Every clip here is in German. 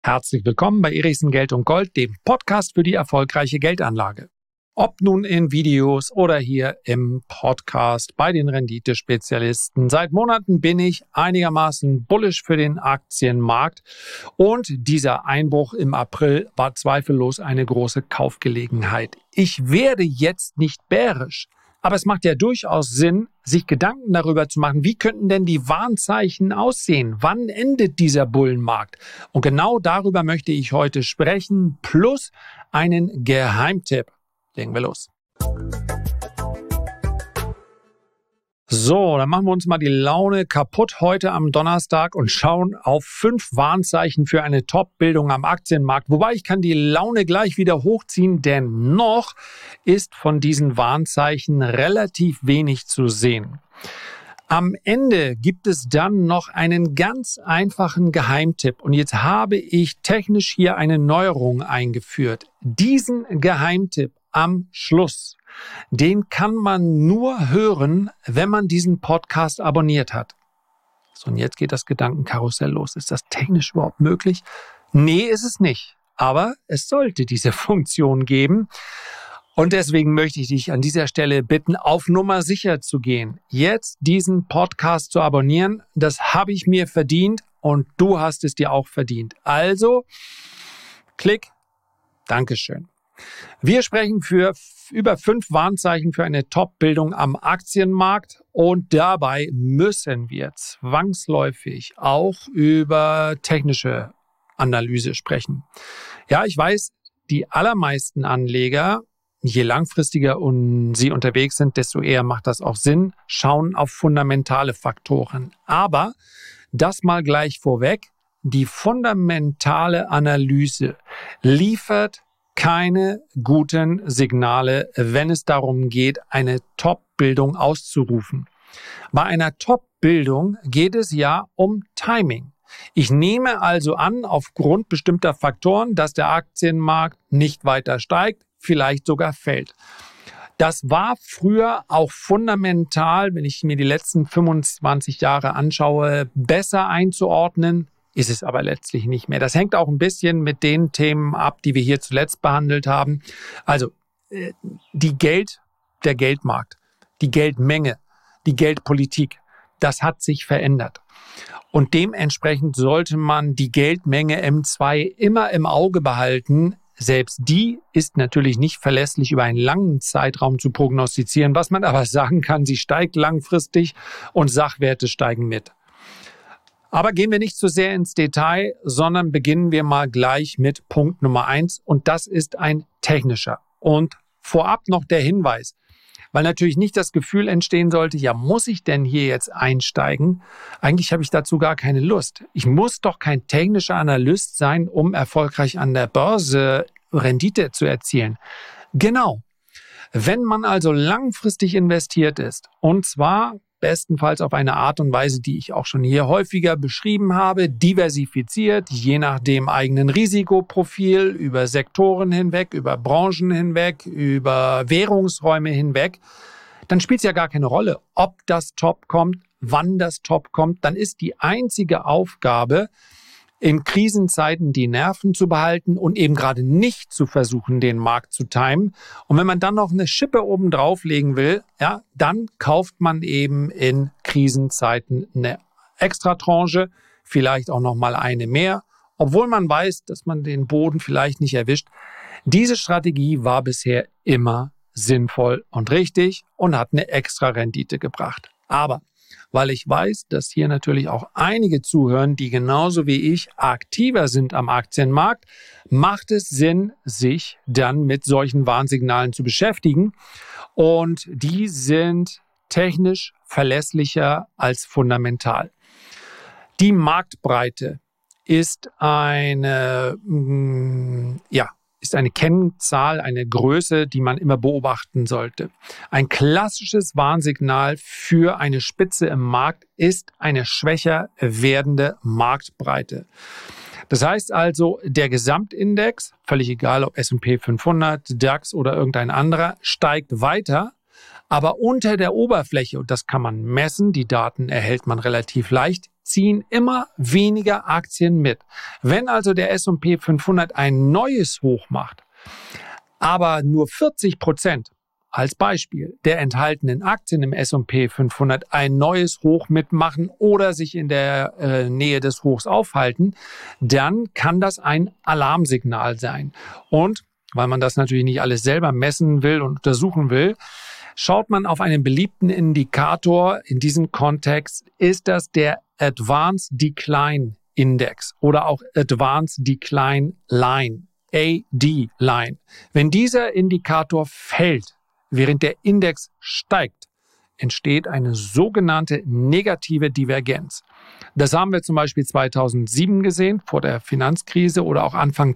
Herzlich willkommen bei Erichsen Geld und Gold, dem Podcast für die erfolgreiche Geldanlage. Ob nun in Videos oder hier im Podcast bei den Renditespezialisten. Seit Monaten bin ich einigermaßen bullish für den Aktienmarkt und dieser Einbruch im April war zweifellos eine große Kaufgelegenheit. Ich werde jetzt nicht bärisch, aber es macht ja durchaus Sinn, sich Gedanken darüber zu machen, wie könnten denn die Warnzeichen aussehen? Wann endet dieser Bullenmarkt? Und genau darüber möchte ich heute sprechen, plus einen Geheimtipp. Legen wir los. So, dann machen wir uns mal die Laune kaputt heute am Donnerstag und schauen auf 5 Warnzeichen für eine Top-Bildung am Aktienmarkt. Wobei ich kann die Laune gleich wieder hochziehen, denn noch ist von diesen Warnzeichen relativ wenig zu sehen. Am Ende gibt es dann noch einen ganz einfachen Geheimtipp. Und jetzt habe ich technisch hier eine Neuerung eingeführt. Diesen Geheimtipp am Schluss, den kann man nur hören, wenn man diesen Podcast abonniert hat. So, und jetzt geht das Gedankenkarussell los. Ist das technisch überhaupt möglich? Nee, ist es nicht. Aber es sollte diese Funktion geben. Und deswegen möchte ich dich an dieser Stelle bitten, auf Nummer sicher zu gehen. Jetzt diesen Podcast zu abonnieren, das habe ich mir verdient und du hast es dir auch verdient. Also, klick, Dankeschön. Wir sprechen für über 5 Warnzeichen für eine Top-Bildung am Aktienmarkt und dabei müssen wir zwangsläufig auch über technische Analyse sprechen. Ja, ich weiß, die allermeisten Anleger, je langfristiger sie unterwegs sind, desto eher macht das auch Sinn, schauen auf fundamentale Faktoren. Aber das mal gleich vorweg, die fundamentale Analyse liefert keine guten Signale, wenn es darum geht, eine Top-Bildung auszurufen. Bei einer Top-Bildung geht es ja um Timing. Ich nehme also an, aufgrund bestimmter Faktoren, dass der Aktienmarkt nicht weiter steigt, vielleicht sogar fällt. Das war früher auch fundamental, wenn ich mir die letzten 25 Jahre anschaue, besser einzuordnen. Ist es aber letztlich nicht mehr. Das hängt auch ein bisschen mit den Themen ab, die wir hier zuletzt behandelt haben. Also der Geldmarkt, die Geldmenge, die Geldpolitik, das hat sich verändert. Und dementsprechend sollte man die Geldmenge M2 immer im Auge behalten. Selbst die ist natürlich nicht verlässlich über einen langen Zeitraum zu prognostizieren. Was man aber sagen kann, sie steigt langfristig und Sachwerte steigen mit. Aber gehen wir nicht zu sehr ins Detail, sondern beginnen wir mal gleich mit Punkt Nummer 1 und das ist ein technischer. Und vorab noch der Hinweis, weil natürlich nicht das Gefühl entstehen sollte, ja, muss ich denn hier jetzt einsteigen? Eigentlich habe ich dazu gar keine Lust. Ich muss doch kein technischer Analyst sein, um erfolgreich an der Börse Rendite zu erzielen. Genau. Wenn man also langfristig investiert ist, und zwar bestenfalls auf eine Art und Weise, die ich auch schon hier häufiger beschrieben habe, diversifiziert, je nach dem eigenen Risikoprofil, über Sektoren hinweg, über Branchen hinweg, über Währungsräume hinweg, dann spielt es ja gar keine Rolle, ob das Top kommt, wann das Top kommt. Dann ist die einzige Aufgabe, in Krisenzeiten die Nerven zu behalten und eben gerade nicht zu versuchen, den Markt zu timen. Und wenn man dann noch eine Schippe oben drauflegen will, ja, dann kauft man eben in Krisenzeiten eine Extratranche, vielleicht auch noch mal eine mehr, obwohl man weiß, dass man den Boden vielleicht nicht erwischt. Diese Strategie war bisher immer sinnvoll und richtig und hat eine extra Rendite gebracht. Aber weil ich weiß, dass hier natürlich auch einige zuhören, die genauso wie ich aktiver sind am Aktienmarkt, macht es Sinn, sich dann mit solchen Warnsignalen zu beschäftigen. Und die sind technisch verlässlicher als fundamental. Die Marktbreite ist eine Kennzahl, eine Größe, die man immer beobachten sollte. Ein klassisches Warnsignal für eine Spitze im Markt ist eine schwächer werdende Marktbreite. Das heißt also, der Gesamtindex, völlig egal ob S&P 500, DAX oder irgendein anderer, steigt weiter, Aber unter der Oberfläche, und das kann man messen, die Daten erhält man relativ leicht, ziehen immer weniger Aktien mit. Wenn also der S&P 500 ein neues Hoch macht, aber nur 40% als Beispiel der enthaltenen Aktien im S&P 500 ein neues Hoch mitmachen oder sich in der Nähe des Hochs aufhalten, dann kann das ein Alarmsignal sein. Und weil man das natürlich nicht alles selber messen will und untersuchen will, schaut man auf einen beliebten Indikator. In diesem Kontext ist das der Advanced Decline Index oder auch Advanced Decline Line, AD-Line. Wenn dieser Indikator fällt, während der Index steigt, entsteht eine sogenannte negative Divergenz. Das haben wir zum Beispiel 2007 gesehen, vor der Finanzkrise, oder auch Anfang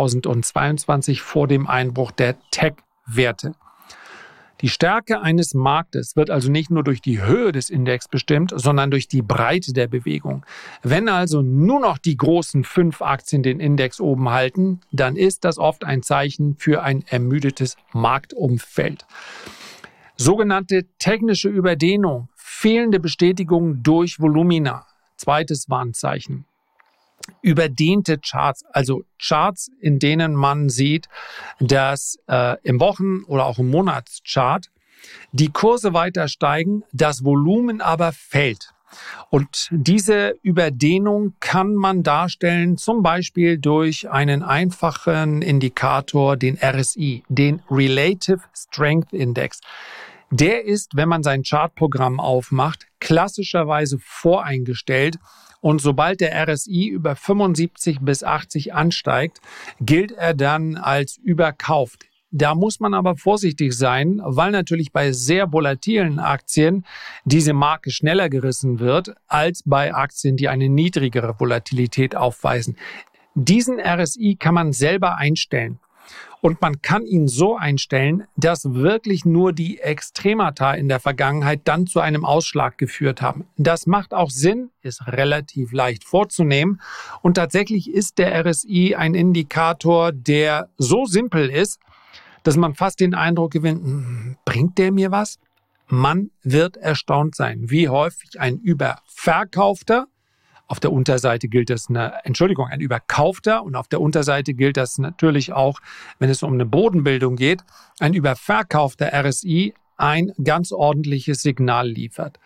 2022 vor dem Einbruch der Tech-Werte. Die Stärke eines Marktes wird also nicht nur durch die Höhe des Index bestimmt, sondern durch die Breite der Bewegung. Wenn also nur noch die großen 5 Aktien den Index oben halten, dann ist das oft ein Zeichen für ein ermüdetes Marktumfeld. Sogenannte technische Überdehnung, fehlende Bestätigung durch Volumina. Zweites Warnzeichen. Überdehnte Charts, also Charts, in denen man sieht, dass im Wochen- oder auch im Monatschart die Kurse weiter steigen, das Volumen aber fällt. Und diese Überdehnung kann man darstellen, zum Beispiel durch einen einfachen Indikator, den RSI, den Relative Strength Index. Der ist, wenn man sein Chartprogramm aufmacht, klassischerweise voreingestellt. Und sobald der RSI über 75 bis 80 ansteigt, gilt er dann als überkauft. Da muss man aber vorsichtig sein, weil natürlich bei sehr volatilen Aktien diese Marke schneller gerissen wird als bei Aktien, die eine niedrigere Volatilität aufweisen. Diesen RSI kann man selber einstellen. Und man kann ihn so einstellen, dass wirklich nur die Extremata in der Vergangenheit dann zu einem Ausschlag geführt haben. Das macht auch Sinn, ist relativ leicht vorzunehmen. Und tatsächlich ist der RSI ein Indikator, der so simpel ist, dass man fast den Eindruck gewinnt, bringt der mir was? Man wird erstaunt sein, wie häufig ein überverkaufter, auf der Unterseite gilt das ein überkaufter, und auf der Unterseite gilt das natürlich auch, wenn es um eine Bodenbildung geht, ein überverkaufter RSI ein ganz ordentliches Signal liefert.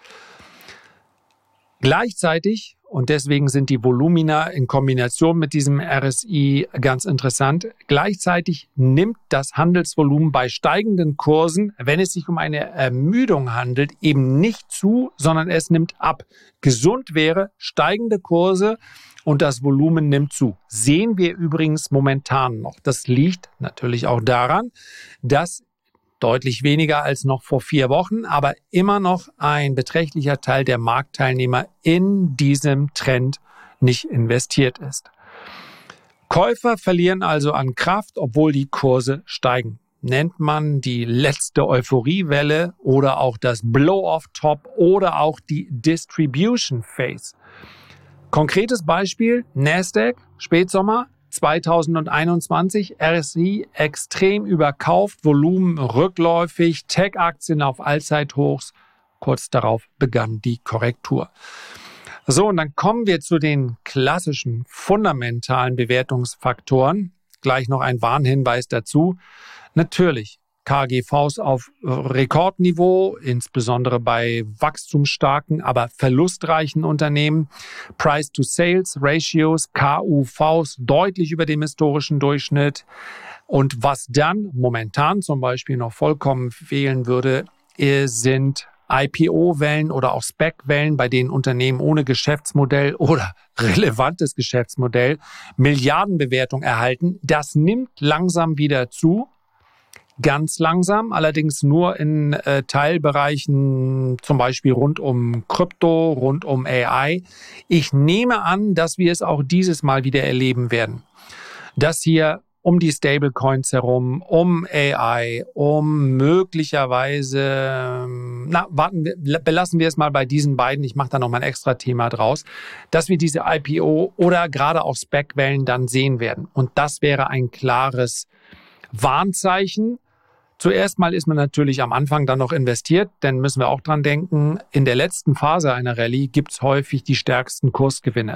Gleichzeitig, und deswegen sind die Volumina in Kombination mit diesem RSI ganz interessant, gleichzeitig nimmt das Handelsvolumen bei steigenden Kursen, wenn es sich um eine Ermüdung handelt, eben nicht zu, sondern es nimmt ab. Gesund wäre steigende Kurse und das Volumen nimmt zu. Sehen wir übrigens momentan noch. Das liegt natürlich auch daran, dass deutlich weniger als noch vor 4 Wochen, aber immer noch ein beträchtlicher Teil der Marktteilnehmer in diesem Trend nicht investiert ist. Käufer verlieren also an Kraft, obwohl die Kurse steigen. Nennt man die letzte Euphoriewelle oder auch das Blow-off-Top oder auch die Distribution Phase. Konkretes Beispiel, Nasdaq, Spätsommer 2021, RSI extrem überkauft, Volumen rückläufig, Tech-Aktien auf Allzeithochs. Kurz darauf begann die Korrektur. So, und dann kommen wir zu den klassischen fundamentalen Bewertungsfaktoren. Gleich noch ein Warnhinweis dazu. Natürlich KGVs auf Rekordniveau, insbesondere bei wachstumsstarken, aber verlustreichen Unternehmen. Price-to-Sales-Ratios, KUVs, deutlich über dem historischen Durchschnitt. Und was dann momentan zum Beispiel noch vollkommen fehlen würde, sind IPO-Wellen oder auch SPAC-Wellen, bei denen Unternehmen ohne Geschäftsmodell oder relevantes Geschäftsmodell Milliardenbewertung erhalten. Das nimmt langsam wieder zu. Ganz langsam, allerdings nur in Teilbereichen, zum Beispiel rund um Krypto, rund um AI. Ich nehme an, dass wir es auch dieses Mal wieder erleben werden. Dass hier um die Stablecoins herum, um AI, um möglicherweise, belassen wir es mal bei diesen beiden, ich mache da nochmal ein extra Thema draus, dass wir diese IPO oder gerade auch SPAC-Wellen dann sehen werden. Und das wäre ein klares Warnzeichen. Zuerst mal ist man natürlich am Anfang dann noch investiert, denn müssen wir auch dran denken, in der letzten Phase einer Rallye gibt es häufig die stärksten Kursgewinne.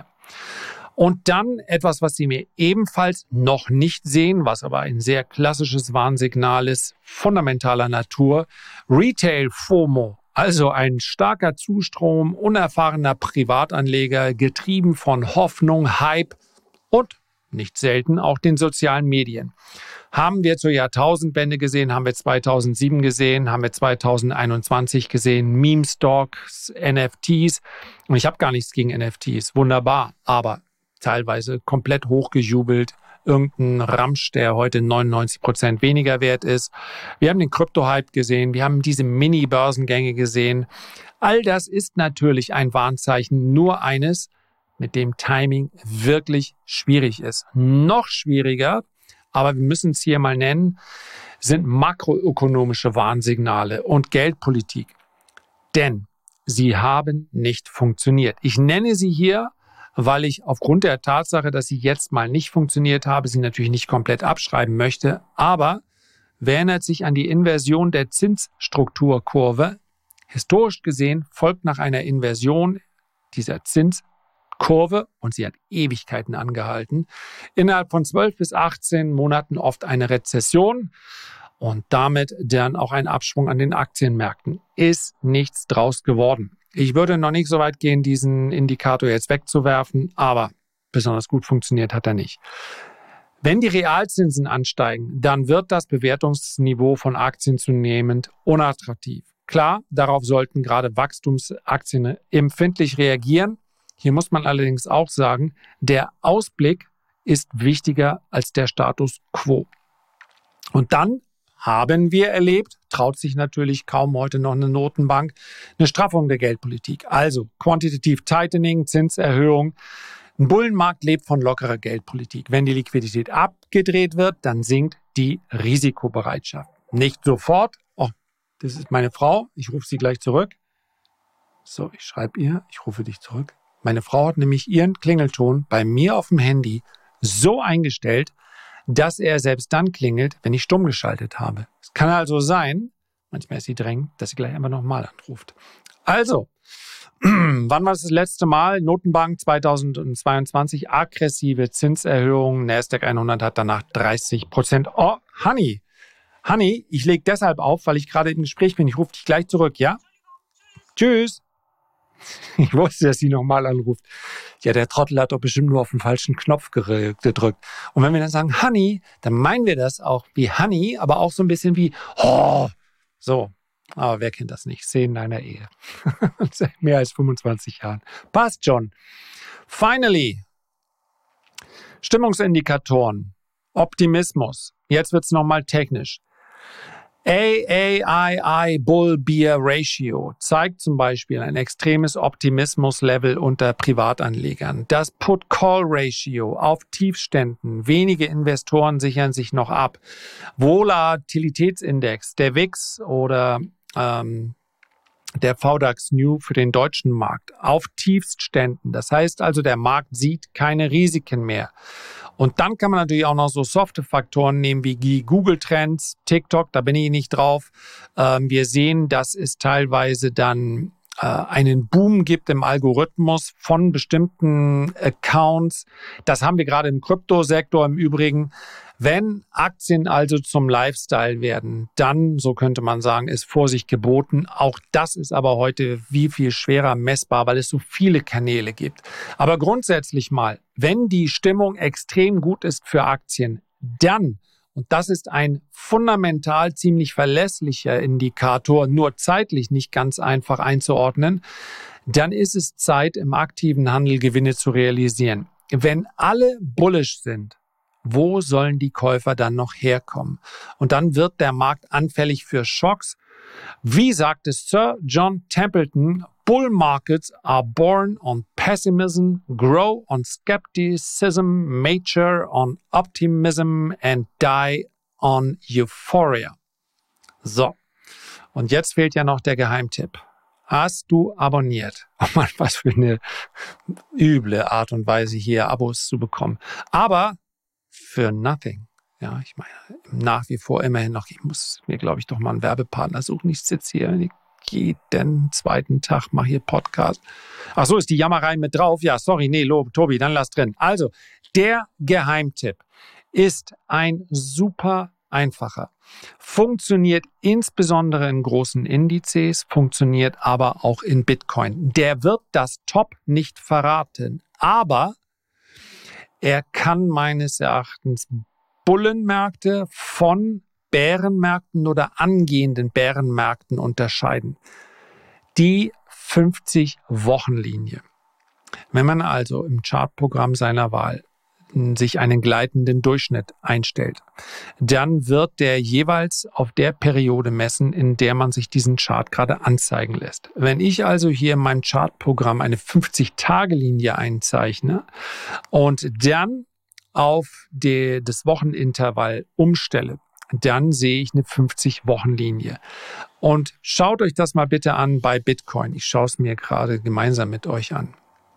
Und dann etwas, was Sie mir ebenfalls noch nicht sehen, was aber ein sehr klassisches Warnsignal ist, fundamentaler Natur, Retail FOMO, also ein starker Zustrom unerfahrener Privatanleger, getrieben von Hoffnung, Hype und nicht selten auch den sozialen Medien. Haben wir zur Jahrtausendwende gesehen, haben wir 2007 gesehen, haben wir 2021 gesehen, Meme-Stocks, NFTs. Und ich habe gar nichts gegen NFTs, wunderbar, aber teilweise komplett hochgejubelt. Irgendein Ramsch, der heute 99% weniger wert ist. Wir haben den Krypto-Hype gesehen, wir haben diese Mini-Börsengänge gesehen. All das ist natürlich ein Warnzeichen, nur eines, mit dem Timing wirklich schwierig ist. Noch schwieriger, aber wir müssen es hier mal nennen, sind makroökonomische Warnsignale und Geldpolitik. Denn sie haben nicht funktioniert. Ich nenne sie hier, weil ich aufgrund der Tatsache, dass sie jetzt mal nicht funktioniert habe, sie natürlich nicht komplett abschreiben möchte. Aber wer erinnert sich an die Inversion der Zinsstrukturkurve? Historisch gesehen folgt nach einer Inversion dieser Zinskurve, und sie hat Ewigkeiten angehalten, innerhalb von 12 bis 18 Monaten oft eine Rezession und damit dann auch ein Abschwung an den Aktienmärkten. Ist nichts draus geworden. Ich würde noch nicht so weit gehen, diesen Indikator jetzt wegzuwerfen, aber besonders gut funktioniert hat er nicht. Wenn die Realzinsen ansteigen, dann wird das Bewertungsniveau von Aktien zunehmend unattraktiv. Klar, darauf sollten gerade Wachstumsaktien empfindlich reagieren. Hier muss man allerdings auch sagen, der Ausblick ist wichtiger als der Status quo. Und dann haben wir erlebt, traut sich natürlich kaum heute noch eine Notenbank, eine Straffung der Geldpolitik. Also Quantitative Tightening, Zinserhöhung. Ein Bullenmarkt lebt von lockerer Geldpolitik. Wenn die Liquidität abgedreht wird, dann sinkt die Risikobereitschaft. Nicht sofort. Oh, das ist meine Frau. Ich rufe sie gleich zurück. So, ich schreibe ihr, ich rufe dich zurück. Meine Frau hat nämlich ihren Klingelton bei mir auf dem Handy so eingestellt, dass er selbst dann klingelt, wenn ich stumm geschaltet habe. Es kann also sein, manchmal ist sie drängend, dass sie gleich einfach nochmal anruft. Also, wann war das letzte Mal? Notenbank 2022, aggressive Zinserhöhung. Nasdaq 100 hat danach 30%. Oh, Honey, ich lege deshalb auf, weil ich gerade im Gespräch bin. Ich rufe dich gleich zurück, ja? Tschüss. Ich wusste, dass sie nochmal anruft. Ja, der Trottel hat doch bestimmt nur auf den falschen Knopf gedrückt. Und wenn wir dann sagen Honey, dann meinen wir das auch wie Honey, aber auch so ein bisschen wie oh. So, aber wer kennt das nicht? Szenen einer Ehe. Seit mehr als 25 Jahren. Passt schon. Finally. Stimmungsindikatoren. Optimismus. Jetzt wird's nochmal technisch. AAII Bull-Bear Ratio zeigt zum Beispiel ein extremes Optimismuslevel unter Privatanlegern. Das Put-Call-Ratio auf Tiefständen. Wenige Investoren sichern sich noch ab. Volatilitätsindex, der VIX oder der VDAX New für den deutschen Markt auf Tiefstständen. Das heißt also, der Markt sieht keine Risiken mehr. Und dann kann man natürlich auch noch so softe Faktoren nehmen wie die Google Trends, TikTok, da bin ich nicht drauf. Wir sehen, dass es teilweise dann einen Boom gibt im Algorithmus von bestimmten Accounts. Das haben wir gerade im Kryptosektor im Übrigen. Wenn Aktien also zum Lifestyle werden, dann, so könnte man sagen, ist Vorsicht geboten. Auch das ist aber heute wie viel schwerer messbar, weil es so viele Kanäle gibt. Aber grundsätzlich mal, wenn die Stimmung extrem gut ist für Aktien, dann, und das ist ein fundamental ziemlich verlässlicher Indikator, nur zeitlich nicht ganz einfach einzuordnen, dann ist es Zeit, im aktiven Handel Gewinne zu realisieren. Wenn alle bullish sind, wo sollen die Käufer dann noch herkommen? Und dann wird der Markt anfällig für Schocks. Wie sagte Sir John Templeton, Bull markets are born on pessimism, grow on skepticism, mature on optimism and die on euphoria. So, und jetzt fehlt ja noch der Geheimtipp. Hast du abonniert? Oh Mann, was für eine üble Art und Weise, hier Abos zu bekommen. Aber für nothing. Ja, ich meine, nach wie vor immerhin noch, ich muss mir, glaube ich, doch mal einen Werbepartner suchen. Ich sitze hier jeden zweiten Tag, mache hier Podcast. Ach so, ist die Jammerei mit drauf? Ja, sorry, nee, Tobi, dann lass drin. Also, der Geheimtipp ist ein super einfacher. Funktioniert insbesondere in großen Indizes, funktioniert aber auch in Bitcoin. Der wird das Top nicht verraten, aber er kann meines Erachtens Bullenmärkte von Bärenmärkten oder angehenden Bärenmärkten unterscheiden. Die 50-Wochen-Linie. Wenn man also im Chartprogramm seiner Wahl sich einen gleitenden Durchschnitt einstellt, dann wird der jeweils auf der Periode messen, in der man sich diesen Chart gerade anzeigen lässt. Wenn ich also hier in meinem Chartprogramm eine 50-Tage-Linie einzeichne und dann auf das Wochenintervall umstelle, dann sehe ich eine 50-Wochen-Linie. Und schaut euch das mal bitte an bei Bitcoin. Ich schaue es mir gerade gemeinsam mit euch an.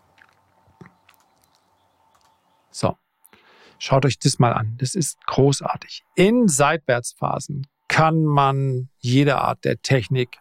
So, schaut euch das mal an. Das ist großartig. In Seitwärtsphasen kann man jede Art der Technik,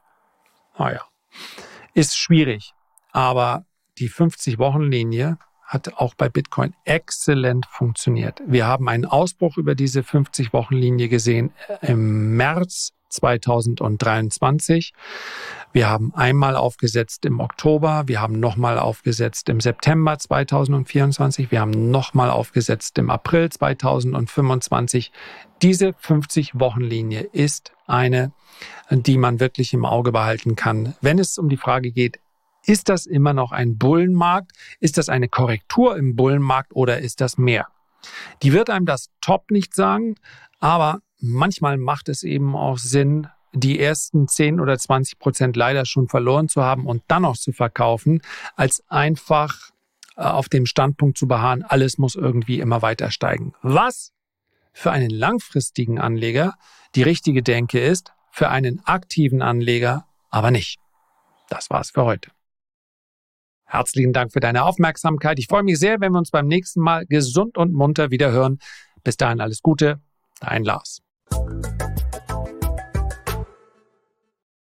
ist schwierig. Aber die 50-Wochen-Linie hat auch bei Bitcoin exzellent funktioniert. Wir haben einen Ausbruch über diese 50-Wochen-Linie gesehen im März 2023. Wir haben einmal aufgesetzt im Oktober, wir haben nochmal aufgesetzt im September 2024, wir haben nochmal aufgesetzt im April 2025. Diese 50-Wochen-Linie ist eine, die man wirklich im Auge behalten kann, wenn es um die Frage geht, ist das immer noch ein Bullenmarkt? Ist das eine Korrektur im Bullenmarkt oder ist das mehr? Die wird einem das Top nicht sagen, aber manchmal macht es eben auch Sinn, die ersten 10 oder 20% leider schon verloren zu haben und dann noch zu verkaufen, als einfach auf dem Standpunkt zu beharren, alles muss irgendwie immer weiter steigen. Was für einen langfristigen Anleger die richtige Denke ist, für einen aktiven Anleger aber nicht. Das war's für heute. Herzlichen Dank für deine Aufmerksamkeit. Ich freue mich sehr, wenn wir uns beim nächsten Mal gesund und munter wieder hören. Bis dahin alles Gute, dein Lars.